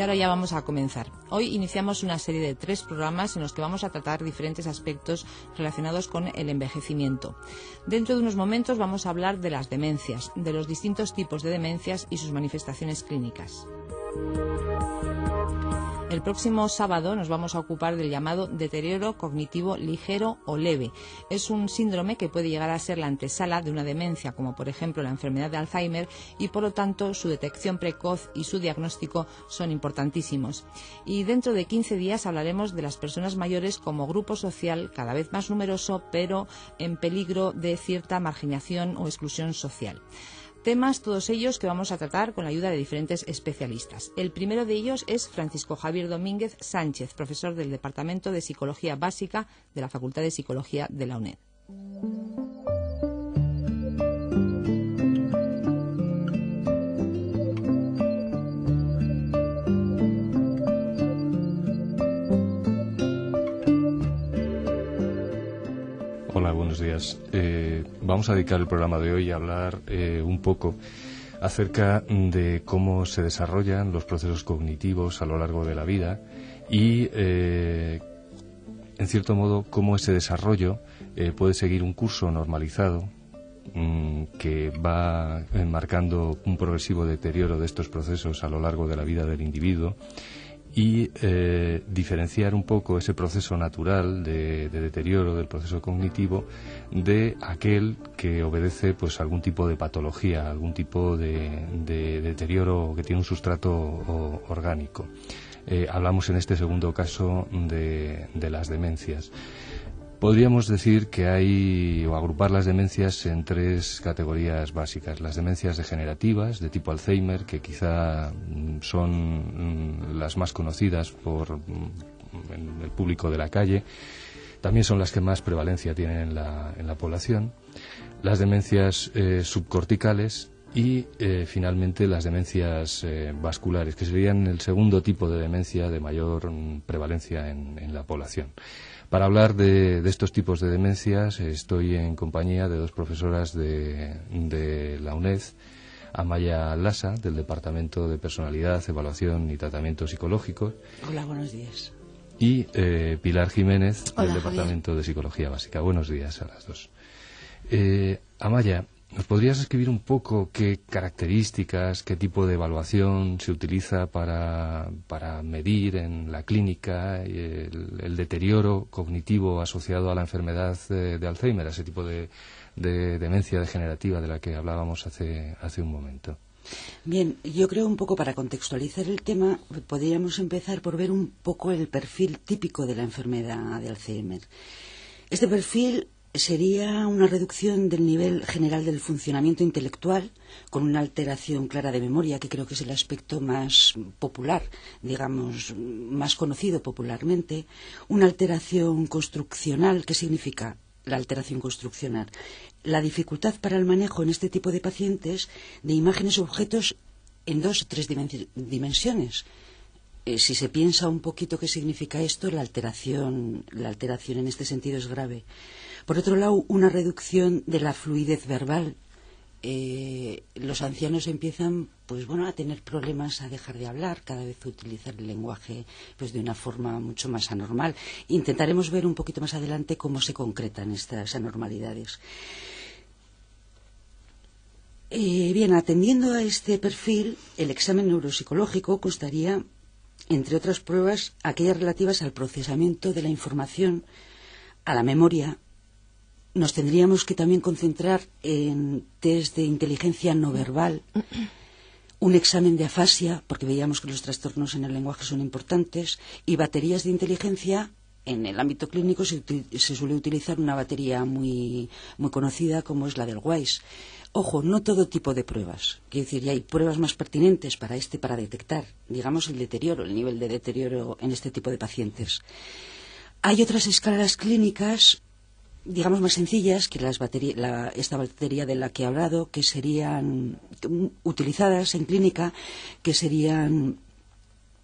ahora ya vamos a comenzar. Hoy iniciamos una serie de 3 programas en los que vamos a tratar diferentes aspectos relacionados con el envejecimiento. Dentro de unos momentos vamos a hablar de las demencias, de los distintos tipos de demencias y sus manifestaciones clínicas. El próximo sábado nos vamos a ocupar del llamado deterioro cognitivo ligero o leve. Es un síndrome que puede llegar a ser la antesala de una demencia, como por ejemplo la enfermedad de Alzheimer, y por lo tanto su detección precoz y su diagnóstico son importantísimos. Y dentro de 15 días hablaremos de las personas mayores como grupo social cada vez más numeroso, pero en peligro de cierta marginación o exclusión social. Temas todos ellos que vamos a tratar con la ayuda de diferentes especialistas. El primero de ellos es Francisco Javier Domínguez Sánchez, profesor del Departamento de Psicología Básica de la Facultad de Psicología de la UNED. Hola, buenos días. Vamos a dedicar el programa de hoy a hablar un poco acerca de cómo se desarrollan los procesos cognitivos a lo largo de la vida y, en cierto modo, cómo ese desarrollo puede seguir un curso normalizado que va marcando un progresivo deterioro de estos procesos a lo largo de la vida del individuo y diferenciar un poco ese proceso natural de deterioro del proceso cognitivo de aquel que obedece pues a algún tipo de patología, algún tipo de deterioro que tiene un sustrato orgánico. Hablamos en este segundo caso de las demencias. Podríamos decir que hay, o agrupar las demencias en 3 categorías básicas. Las demencias degenerativas de tipo Alzheimer, que quizá son las más conocidas por el público de la calle. También son las que más prevalencia tienen en la población. Las demencias subcorticales y, finalmente, las demencias vasculares, que serían el segundo tipo de demencia de mayor prevalencia en la población. Para hablar de estos tipos de demencias estoy en compañía de 2 profesoras de la UNED, Amaya Lasa, del Departamento de Personalidad, Evaluación y Tratamiento Psicológico. Hola, buenos días. Y Pilar Jiménez, Hola, del Departamento Javier. de Psicología Básica. Buenos días a las 2. Amaya, ¿nos podrías escribir un poco qué características, qué tipo de evaluación se utiliza para medir en la clínica el deterioro cognitivo asociado a la enfermedad de Alzheimer, a ese tipo de demencia degenerativa de la que hablábamos hace un momento? Bien, yo creo un poco para contextualizar el tema, podríamos empezar por ver un poco el perfil típico de la enfermedad de Alzheimer. Este perfil sería una reducción del nivel general del funcionamiento intelectual con una alteración clara de memoria, que creo que es el aspecto más popular, digamos, más conocido popularmente. Una alteración construccional. ¿Qué significa la alteración construccional? La dificultad para el manejo en este tipo de pacientes de imágenes o objetos en 2 o 3 dimensiones. Si se piensa un poquito qué significa esto, la alteración en este sentido es grave. Por otro lado, una reducción de la fluidez verbal. Los ancianos empiezan a tener problemas a dejar de hablar, cada vez utilizar el lenguaje de una forma mucho más anormal. Intentaremos ver un poquito más adelante cómo se concretan estas anormalidades. Bien, atendiendo a este perfil, el examen neuropsicológico constaría, entre otras pruebas, aquellas relativas al procesamiento de la información, a la memoria. Nos tendríamos que también concentrar en test de inteligencia no verbal, un examen de afasia, porque veíamos que los trastornos en el lenguaje son importantes, y baterías de inteligencia. En el ámbito clínico se suele utilizar una batería muy conocida como es la del WISE. Ojo, no todo tipo de pruebas. Quiero decir, ya hay pruebas más pertinentes para detectar, digamos, el deterioro, el nivel de deterioro en este tipo de pacientes. Hay otras escalas clínicas, digamos, más sencillas que esta batería de la que he hablado, que serían utilizadas en clínica, que serían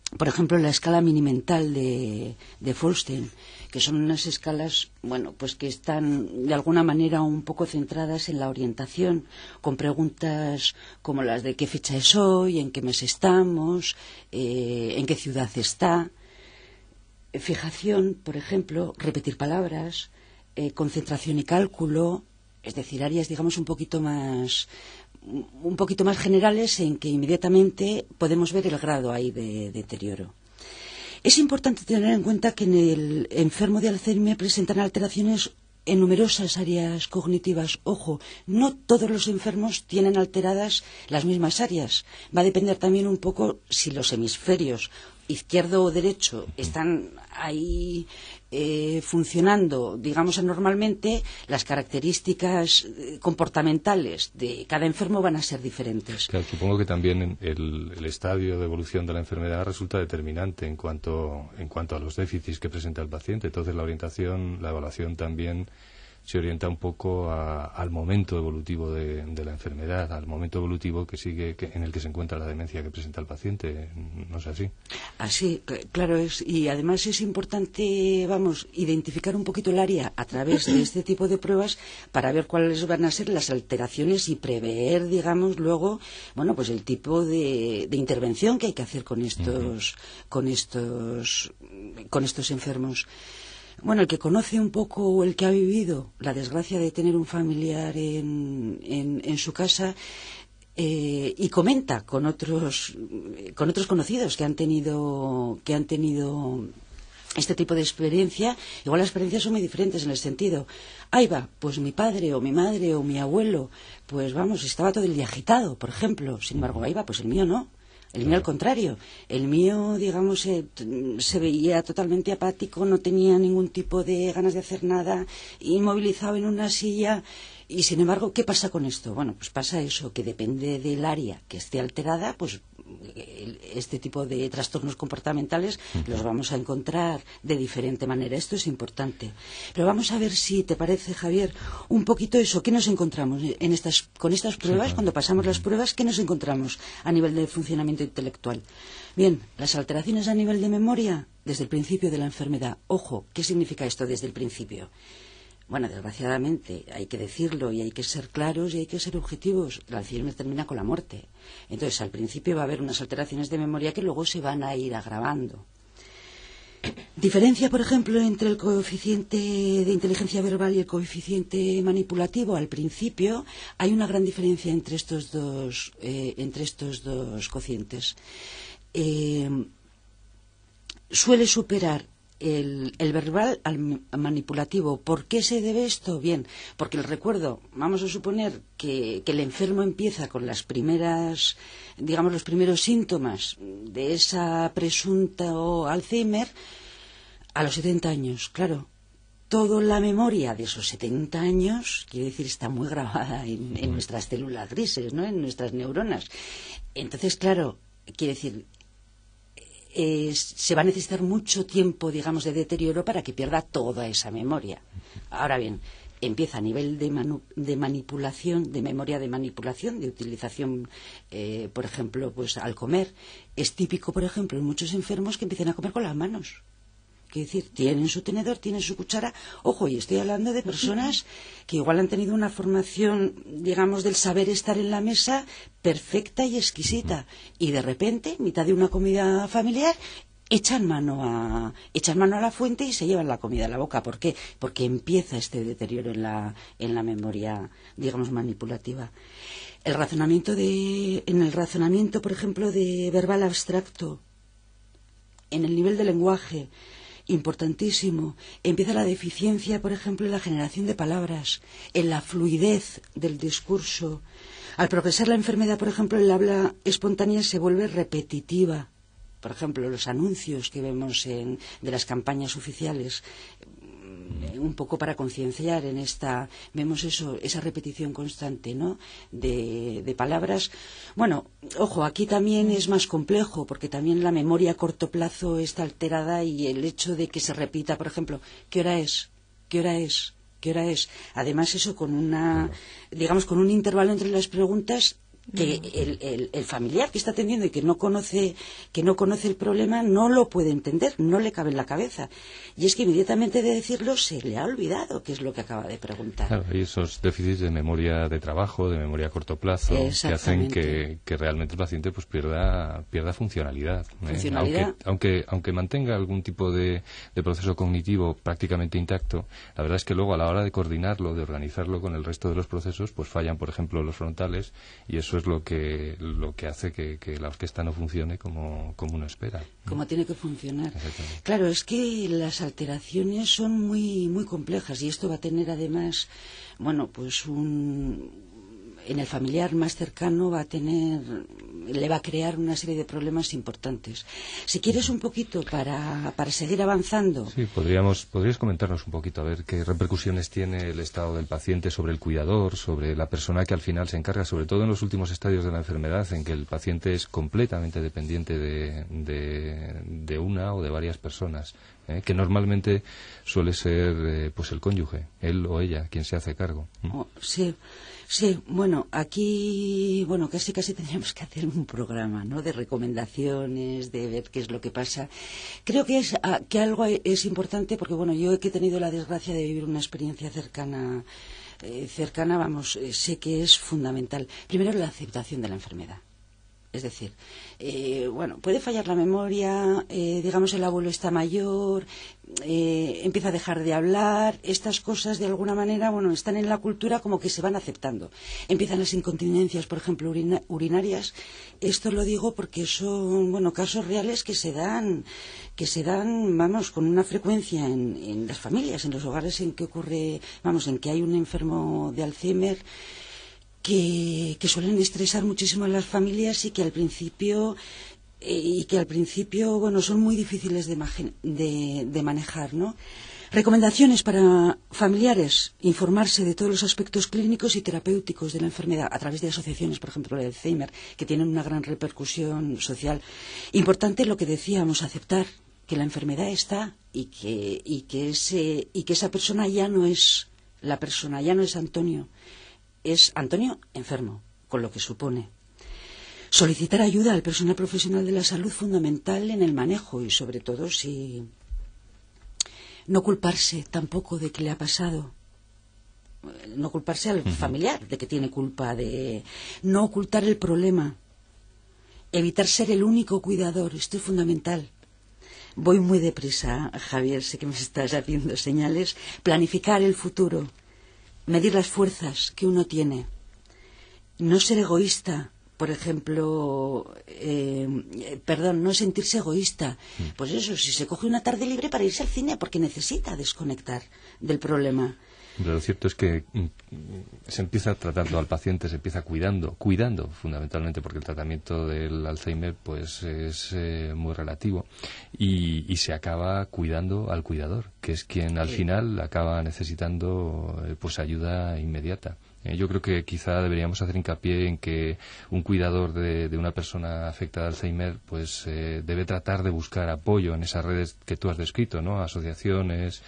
por ejemplo, la escala mini-mental de Folstein, que son unas escalas, bueno, pues que están de alguna manera un poco centradas en la orientación, con preguntas como las de qué fecha es hoy, en qué mes estamos, en qué ciudad está. Fijación, por ejemplo, repetir palabras, concentración y cálculo, es decir, áreas, digamos, un poquito más generales en que inmediatamente podemos ver el grado ahí de deterioro. Es importante tener en cuenta que en el enfermo de Alzheimer presentan alteraciones en numerosas áreas cognitivas. Ojo, no todos los enfermos tienen alteradas las mismas áreas. Va a depender también un poco si los hemisferios izquierdo o derecho están ahí funcionando, digamos, anormalmente. Las características comportamentales de cada enfermo van a ser diferentes. Claro, supongo que también el estadio de evolución de la enfermedad resulta determinante en cuanto a los déficits que presenta el paciente. Entonces la evaluación también se orienta un poco al momento evolutivo de la enfermedad, al momento evolutivo en el que se encuentra la demencia que presenta el paciente. ¿No es así? Así, claro es. Y además es importante, identificar un poquito el área a través de este tipo de pruebas para ver cuáles van a ser las alteraciones y prever, digamos, luego, bueno, pues el tipo de intervención que hay que hacer con estos enfermos. Bueno, el que conoce un poco o el que ha vivido la desgracia de tener un familiar en su casa y comenta con otros conocidos que han tenido este tipo de experiencia, igual las experiencias son muy diferentes en el sentido, ahí va, pues mi padre o mi madre o mi abuelo, pues estaba todo el día agitado, por ejemplo, sin embargo, ahí va, pues el mío no. El mío al contrario, el mío, digamos, se veía totalmente apático, no tenía ningún tipo de ganas de hacer nada, inmovilizado en una silla. Y sin embargo, ¿qué pasa con esto? Bueno, pues pasa eso, que depende del área que esté alterada, pues este tipo de trastornos comportamentales los vamos a encontrar de diferente manera. Esto es importante. Pero vamos a ver si te parece, Javier, un poquito eso. ¿Qué nos encontramos con estas pruebas? Sí, cuando pasamos las pruebas, ¿qué nos encontramos a nivel de funcionamiento intelectual? Bien, las alteraciones a nivel de memoria desde el principio de la enfermedad. Ojo, ¿qué significa esto desde el principio? Bueno, desgraciadamente, hay que decirlo y hay que ser claros y hay que ser objetivos. El Alzheimer termina con la muerte. Entonces, al principio va a haber unas alteraciones de memoria que luego se van a ir agravando. Diferencia, por ejemplo, entre el coeficiente de inteligencia verbal y el coeficiente manipulativo. Al principio hay una gran diferencia entre estos dos cocientes. Suele superar el verbal al manipulativo. ¿Por qué se debe esto? Bien, porque el recuerdo, vamos a suponer que el enfermo empieza con los primeros síntomas de esa presunta Alzheimer a los 70 años. Claro, toda la memoria de esos 70 años, quiere decir, está muy grabada en nuestras células grises, ¿no? En nuestras neuronas. Entonces, claro, quiere decir, se va a necesitar mucho tiempo, digamos, de deterioro para que pierda toda esa memoria. Ahora bien, empieza a nivel de manipulación, de memoria de manipulación, de utilización, por ejemplo, pues al comer. Es típico, por ejemplo, en muchos enfermos que empiezan a comer con las manos. Quiere decir, tienen su tenedor, tienen su cuchara. Ojo, y estoy hablando de personas que igual han tenido una formación, digamos, del saber estar en la mesa perfecta y exquisita. Y de repente, en mitad de una comida familiar, echan mano a la fuente y se llevan la comida a la boca. ¿Por qué? Porque empieza este deterioro en la memoria, digamos, manipulativa. En el razonamiento, por ejemplo, de verbal abstracto, en el nivel de lenguaje, importantísimo. Empieza la deficiencia, por ejemplo, en la generación de palabras, en la fluidez del discurso. Al progresar la enfermedad, por ejemplo, el habla espontánea se vuelve repetitiva. Por ejemplo, los anuncios que vemos de las campañas oficiales, un poco para concienciar vemos esa repetición constante, ¿no? de palabras. Bueno, ojo, aquí también es más complejo, porque también la memoria a corto plazo está alterada y el hecho de que se repita, por ejemplo, ¿qué hora es? ¿Qué hora es? ¿Qué hora es? Además, eso con un intervalo entre las preguntas que el familiar que está atendiendo y que no conoce el problema no lo puede entender, no le cabe en la cabeza. Y es que inmediatamente de decirlo se le ha olvidado qué es lo que acaba de preguntar. Claro, hay esos déficits de memoria de trabajo, de memoria a corto plazo, que hacen que realmente el paciente pues pierda funcionalidad. Aunque mantenga algún tipo de proceso cognitivo prácticamente intacto, la verdad es que luego a la hora de coordinarlo, de organizarlo con el resto de los procesos, pues fallan, por ejemplo, los frontales, y eso es lo que hace que la orquesta no funcione como uno espera. Como tiene que funcionar. Claro, es que las alteraciones son muy, muy complejas, y esto va a tener además, bueno, pues en el familiar más cercano le va a crear una serie de problemas importantes. Si quieres un poquito para seguir avanzando. Sí, podrías comentarnos un poquito a ver qué repercusiones tiene el estado del paciente sobre el cuidador, sobre la persona que al final se encarga, sobre todo en los últimos estadios de la enfermedad, en que el paciente es completamente dependiente de una o de varias personas, que normalmente suele ser pues el cónyuge, él o ella, quien se hace cargo. Sí, bueno, aquí, casi tendríamos que hacer un programa, ¿no?, de recomendaciones, de ver qué es lo que pasa. Creo que algo es importante, porque, yo he tenido la desgracia de vivir una experiencia cercana, sé que es fundamental. Primero, la aceptación de la enfermedad. Es decir, puede fallar la memoria, el abuelo está mayor, empieza a dejar de hablar, estas cosas de alguna manera, están en la cultura como que se van aceptando. Empiezan las incontinencias, por ejemplo, urinarias. Esto lo digo porque son, casos reales que se dan, con una frecuencia en las familias, en los hogares en que ocurre, en que hay un enfermo de Alzheimer, que suelen estresar muchísimo a las familias y que al principio son muy difíciles de manejar, ¿no? Recomendaciones para familiares: informarse de todos los aspectos clínicos y terapéuticos de la enfermedad a través de asociaciones, por ejemplo, la de Alzheimer, que tienen una gran repercusión social. Importante lo que decíamos, aceptar que la enfermedad está y que esa persona ya no es la persona, ya no es Antonio. Es Antonio enfermo, con lo que supone. Solicitar ayuda al personal profesional de la salud, fundamental en el manejo, y sobre todo no culparse tampoco de que le ha pasado. No culparse al familiar de que tiene culpa, de no ocultar el problema. Evitar ser el único cuidador, esto es fundamental. Voy muy deprisa, Javier, sé que me estás haciendo señales. Planificar el futuro. Medir las fuerzas que uno tiene. No ser egoísta, por ejemplo, no sentirse egoísta. Pues eso, si se coge una tarde libre para irse al cine porque necesita desconectar del problema. Pero lo cierto es que se empieza tratando al paciente, se empieza cuidando fundamentalmente, porque el tratamiento del Alzheimer pues es muy relativo, y se acaba cuidando al cuidador, que es quien al final acaba necesitando pues ayuda inmediata. Yo creo que quizá deberíamos hacer hincapié en que un cuidador de una persona afectada de Alzheimer pues debe tratar de buscar apoyo en esas redes que tú has descrito, ¿no? Asociaciones,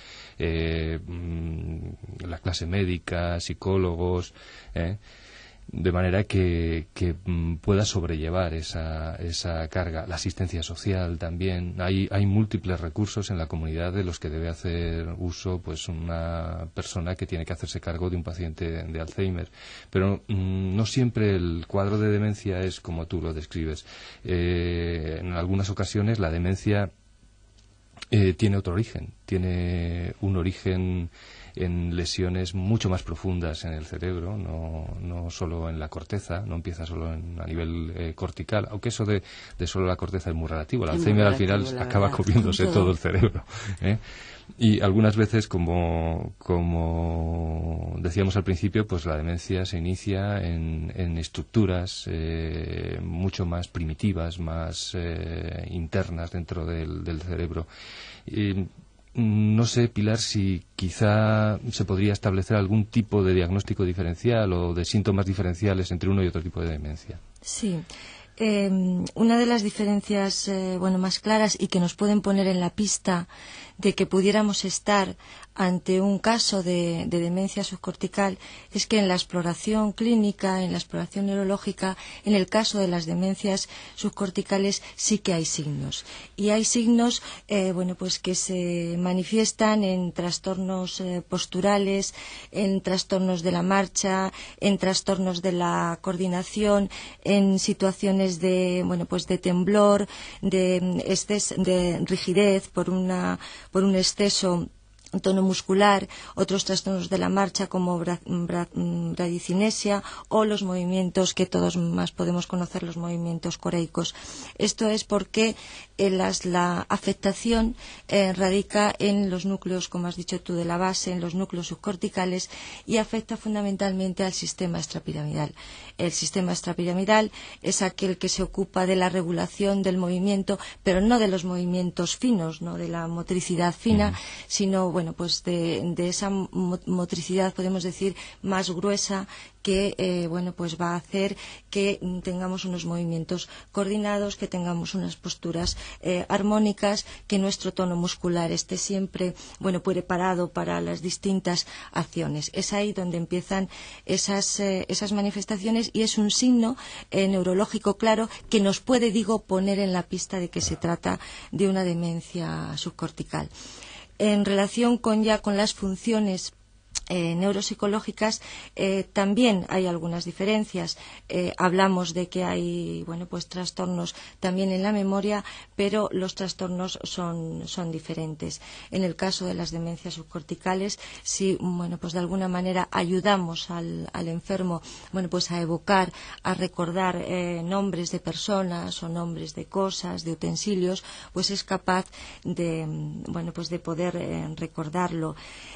la clase médica, psicólogos, de manera que pueda sobrellevar esa carga. La asistencia social también. Hay múltiples recursos en la comunidad de los que debe hacer uso pues una persona que tiene que hacerse cargo de un paciente de Alzheimer. Pero no siempre el cuadro de demencia es como tú lo describes. En algunas ocasiones la demencia tiene otro origen. Tiene un origen en lesiones mucho más profundas en el cerebro, no solo en la corteza, no empieza solo a nivel cortical, aunque eso de solo la corteza es muy relativo. El Alzheimer al final acaba comiéndose todo el cerebro, Y algunas veces, como decíamos al principio, pues la demencia se inicia en estructuras mucho más primitivas, más internas dentro del cerebro. No sé, Pilar, si quizá se podría establecer algún tipo de diagnóstico diferencial o de síntomas diferenciales entre uno y otro tipo de demencia. Sí. Una de las diferencias más claras y que nos pueden poner en la pista de que pudiéramos estar ante un caso de demencia subcortical es que en la exploración clínica, en la exploración neurológica, en el caso de las demencias subcorticales sí que hay signos. Y hay signos pues que se manifiestan en trastornos posturales, en trastornos de la marcha, en trastornos de la coordinación, en situaciones de temblor, de rigidez por un exceso tono muscular, otros trastornos de la marcha como bradicinesia o los movimientos que todos más podemos conocer, los movimientos coreicos. Esto es porque la afectación radica en los núcleos, como has dicho tú, de la base, en los núcleos subcorticales y afecta fundamentalmente al sistema extrapiramidal. El sistema extrapiramidal es aquel que se ocupa de la regulación del movimiento, pero no de los movimientos finos, no de la motricidad fina, sino de esa motricidad, podemos decir, más gruesa que va a hacer que tengamos unos movimientos coordinados, que tengamos unas posturas armónicas, que nuestro tono muscular esté siempre preparado para las distintas acciones. Es ahí donde empiezan esas manifestaciones y es un signo neurológico claro que nos puede, poner en la pista de que se trata de una demencia subcortical. En relación con las funciones neuropsicológicas también hay algunas diferencias. Hablamos de que hay trastornos también en la memoria, pero los trastornos son diferentes. En el caso de las demencias subcorticales, si de alguna manera ayudamos al enfermo a evocar, a recordar nombres de personas o nombres de cosas, de utensilios, pues es capaz de poder recordarlo.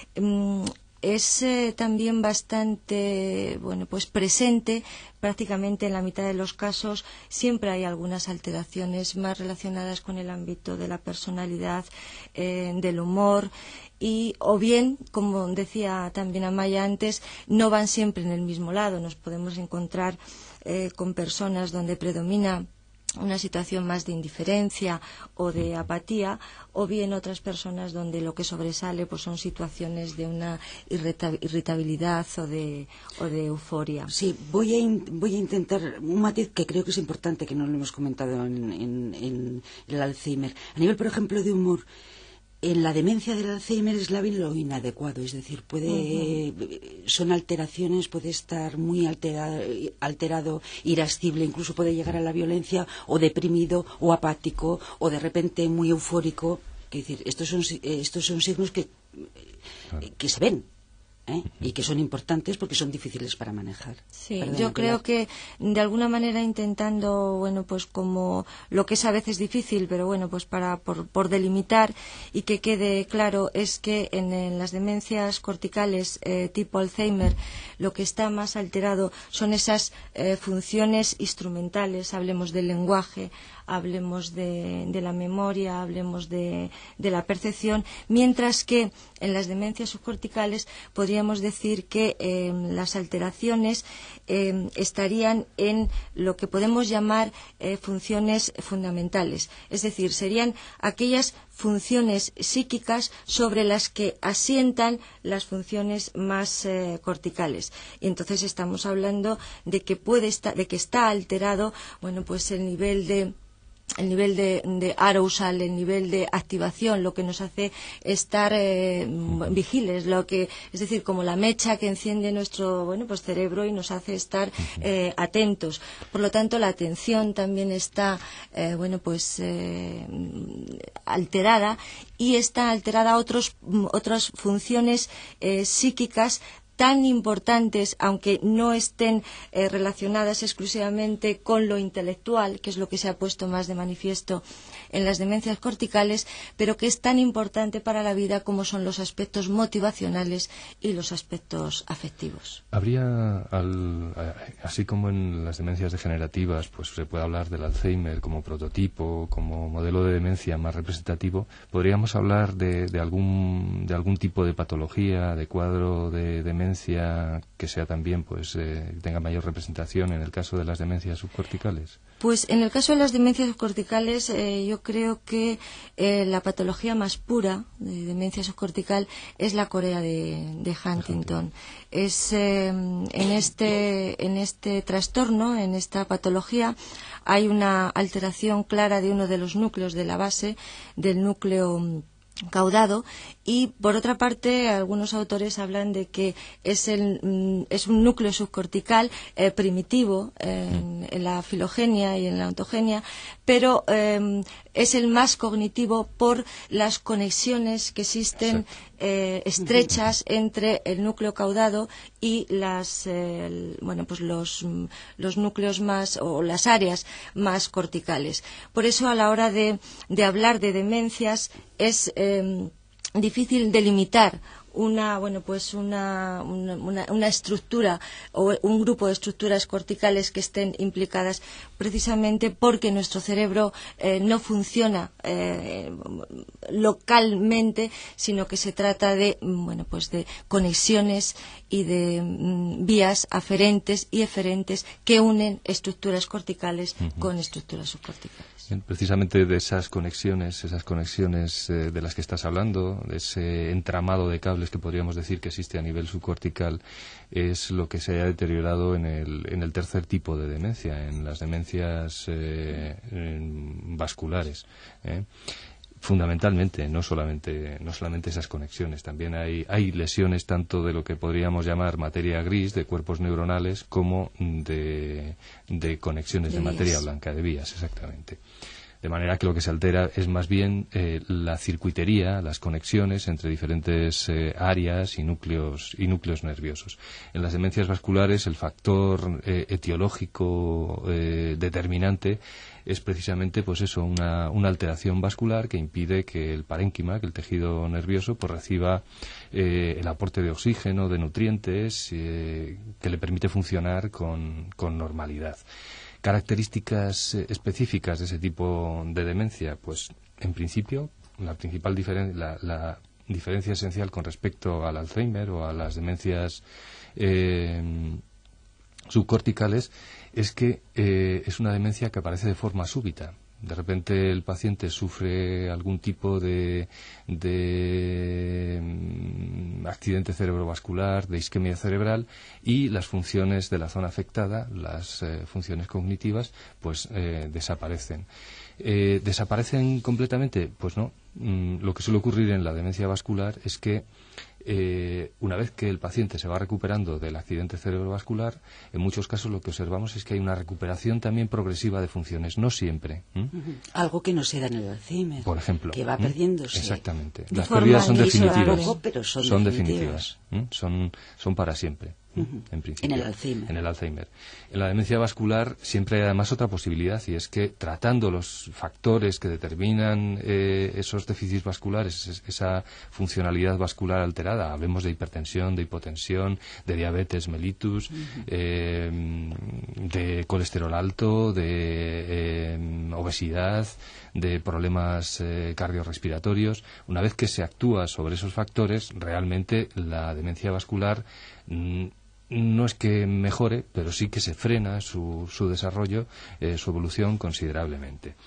Es también bastante presente. Prácticamente en la mitad de los casos siempre hay algunas alteraciones más relacionadas con el ámbito de la personalidad, del humor, o bien, como decía también Amaya antes, no van siempre en el mismo lado. Nos podemos encontrar con personas donde predomina una situación más de indiferencia o de apatía, o bien otras personas donde lo que sobresale son situaciones de una irritabilidad o de euforia. Sí, voy a intentar un matiz que creo que es importante, que no lo hemos comentado en el Alzheimer. A nivel, por ejemplo, de humor, en la demencia del Alzheimer es lábil lo inadecuado, es decir, son alteraciones, puede estar muy alterado, irascible, incluso puede llegar a la violencia, o deprimido, o apático, o de repente muy eufórico. Es decir, estos son signos que se ven. Y que son importantes porque son difíciles para manejar. Sí, yo creo que de alguna manera intentando, como lo que es a veces difícil, pero por delimitar y que quede claro, es que en las demencias corticales tipo Alzheimer lo que está más alterado son esas funciones instrumentales. Hablemos del lenguaje, hablemos de la memoria, hablemos de la percepción, mientras que en las demencias subcorticales podríamos decir que las alteraciones estarían en lo que podemos llamar funciones fundamentales, es decir, serían aquellas funciones psíquicas sobre las que asientan las funciones más corticales. Y entonces estamos hablando de que está alterado, el nivel de arousal, el nivel de activación, lo que nos hace estar vigiles, es decir, como la mecha que enciende nuestro cerebro y nos hace estar atentos. Por lo tanto, la atención también está alterada, y está alterada otras funciones psíquicas tan importantes, aunque no estén relacionadas exclusivamente con lo intelectual, que es lo que se ha puesto más de manifiesto en las demencias corticales, pero que es tan importante para la vida como son los aspectos motivacionales y los aspectos afectivos. Habría, así como en las demencias degenerativas, pues se puede hablar del Alzheimer como prototipo, como modelo de demencia más representativo, podríamos hablar de algún tipo de patología, de cuadro de demencia demencia que sea también, pues, tenga mayor representación en el caso de las demencias subcorticales? Pues en el caso de las demencias subcorticales, yo creo que la patología más pura de demencia subcortical es la corea de Huntington. Es en este trastorno, en esta patología, hay una alteración clara de uno de los núcleos de la base del núcleo caudado, y por otra parte algunos autores hablan de que es un núcleo subcortical primitivo en la filogenia y en la ontogenia, pero es el más cognitivo por las conexiones que existen estrechas entre el núcleo caudado y los núcleos más, o las áreas más corticales. Por eso, a la hora de hablar de demencias, es difícil delimitar una estructura o un grupo de estructuras corticales que estén implicadas, precisamente porque nuestro cerebro no funciona localmente, sino que se trata de conexiones y de vías aferentes y eferentes que unen estructuras corticales con estructuras subcorticales. Precisamente de esas conexiones de las que estás hablando, de ese entramado de cables que podríamos decir que existe a nivel subcortical, es lo que se ha deteriorado en el tercer tipo de demencia, en las demencias vasculares. Fundamentalmente, no solamente esas conexiones, también hay lesiones tanto de lo que podríamos llamar materia gris, de cuerpos neuronales, como de conexiones de materia blanca, de vías, exactamente. De manera que lo que se altera es más bien la circuitería, las conexiones entre diferentes áreas y núcleos nerviosos. En las demencias vasculares, el factor etiológico determinante es precisamente, pues eso, una alteración vascular que impide que el parénquima, que el tejido nervioso, pues reciba el aporte de oxígeno, de nutrientes, que le permite funcionar con normalidad. Características específicas de ese tipo de demencia, pues en principio la diferencia esencial con respecto al Alzheimer o a las demencias subcorticales es que es una demencia que aparece de forma súbita. De repente el paciente sufre algún tipo de accidente cerebrovascular, de isquemia cerebral, y las funciones de la zona afectada, las funciones cognitivas, pues desaparecen. ¿Desaparecen completamente? Pues no. Lo que suele ocurrir en la demencia vascular es que una vez que el paciente se va recuperando del accidente cerebrovascular, en muchos casos lo que observamos es que hay una recuperación también progresiva de funciones, no siempre. Algo que no se da en el Alzheimer, por ejemplo, que va perdiéndose. Exactamente. Las pérdidas son definitivas. Pero son definitivas. Son para siempre. En principio, en el Alzheimer. En la demencia vascular siempre hay además otra posibilidad, y es que tratando los factores que determinan esos déficits vasculares, esa funcionalidad vascular alterada, hablemos de hipertensión, de hipotensión, de diabetes mellitus, de colesterol alto, de obesidad, de problemas cardiorrespiratorios. Una vez que se actúa sobre esos factores, realmente la demencia vascular no es que mejore, pero sí que se frena su desarrollo, su evolución considerablemente.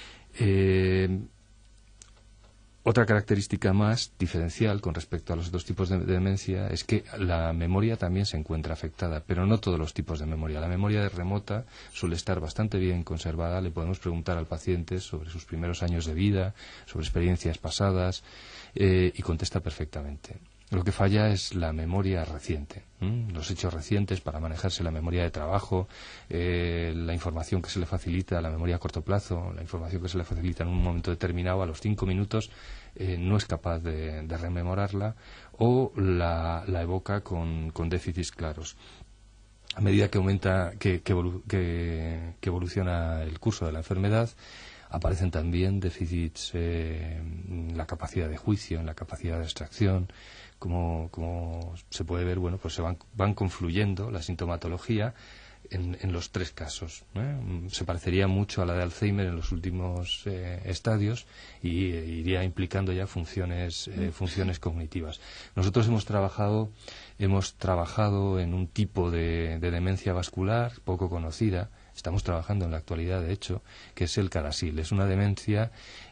Otra característica más diferencial con respecto a los otros tipos de demencia es que la memoria también se encuentra afectada, pero no todos los tipos de memoria. La memoria remota suele estar bastante bien conservada. Le podemos preguntar al paciente sobre sus primeros años de vida, sobre experiencias pasadas, y contesta perfectamente. Lo que falla es la memoria reciente, los hechos recientes para manejarse la memoria de trabajo, la información que se le facilita, la memoria a corto plazo, la información que se le facilita en un momento determinado, a los 5 minutos, no es capaz de rememorarla, o la evoca con déficits claros. A medida que aumenta, que evoluciona el curso de la enfermedad, aparecen también déficits en la capacidad de juicio, en la capacidad de abstracción, como se puede ver, bueno, pues van confluyendo la sintomatología en los tres casos, ¿eh? Se parecería mucho a la de Alzheimer en los últimos estadios y iría implicando ya funciones cognitivas. Nosotros hemos trabajado en un tipo de demencia vascular poco conocida. Estamos trabajando en la actualidad, de hecho, que es el CADASIL. Es una demencia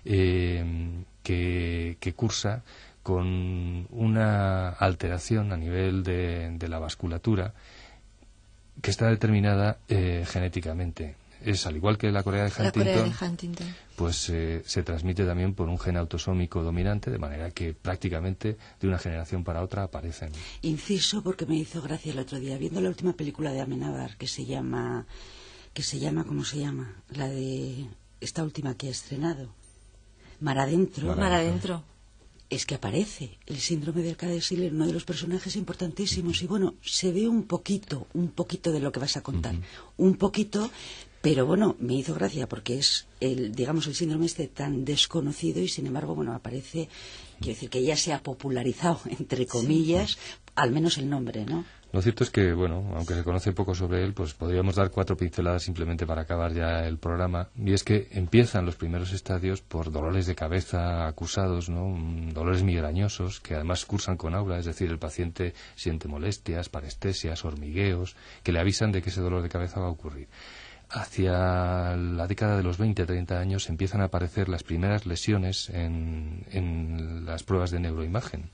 que cursa con una alteración a nivel de la vasculatura que está determinada genéticamente. Es al igual que la Corea de Huntington, pues se transmite también por un gen autosómico dominante, de manera que prácticamente de una generación para otra aparecen. Inciso, porque me hizo gracia el otro día, viendo la última película de Amenábar, que se llama, ¿cómo se llama? La de esta última que ha estrenado, Mar Adentro. Mar Adentro. Es que aparece el síndrome del CADASIL en uno de los personajes importantísimos y bueno, se ve un poquito de lo que vas a contar, un poquito, pero bueno, me hizo gracia porque es el síndrome tan desconocido y sin embargo, bueno, aparece, quiero decir que ya se ha popularizado, entre comillas, al menos el nombre, ¿no? Lo cierto es que, bueno, aunque se conoce poco sobre él, pues podríamos dar 4 pinceladas simplemente para acabar ya el programa. Y es que empiezan los primeros estadios por dolores de cabeza acusados, ¿no? Dolores migrañosos, que además cursan con aura, es decir, el paciente siente molestias, parestesias, hormigueos, que le avisan de que ese dolor de cabeza va a ocurrir. Hacia la década de los 20-30 años empiezan a aparecer las primeras lesiones en las pruebas de neuroimagen,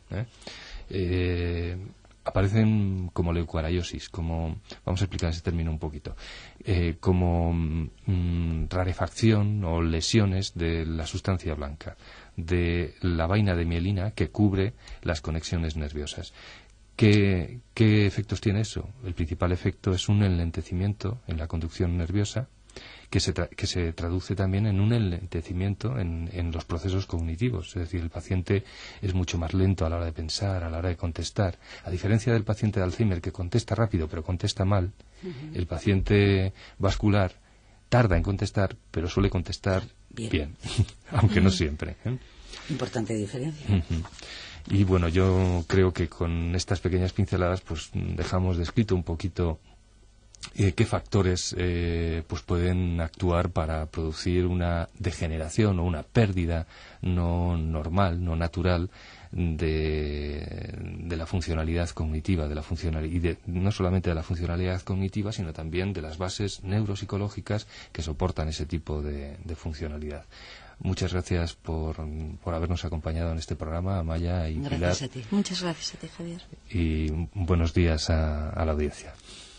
aparecen como leucoaraiosis, vamos a explicar ese término un poquito, como rarefacción o lesiones de la sustancia blanca, de la vaina de mielina que cubre las conexiones nerviosas. ¿Qué efectos tiene eso? El principal efecto es un enlentecimiento en la conducción nerviosa que se traduce también en un enlentecimiento en los procesos cognitivos. Es decir, el paciente es mucho más lento a la hora de pensar, a la hora de contestar. A diferencia del paciente de Alzheimer, que contesta rápido pero contesta mal, el paciente vascular tarda en contestar, pero suele contestar bien. Aunque no siempre. Importante diferencia. Y bueno, yo creo que con estas pequeñas pinceladas pues dejamos descrito un poquito qué factores pues pueden actuar para producir una degeneración o una pérdida no normal, no natural de la funcionalidad cognitiva, y no solamente de la funcionalidad cognitiva, sino también de las bases neuropsicológicas que soportan ese tipo de funcionalidad. Muchas gracias por habernos acompañado en este programa, Amaya y Pilar. Gracias a ti. Muchas gracias a ti, Javier. Y buenos días a la audiencia.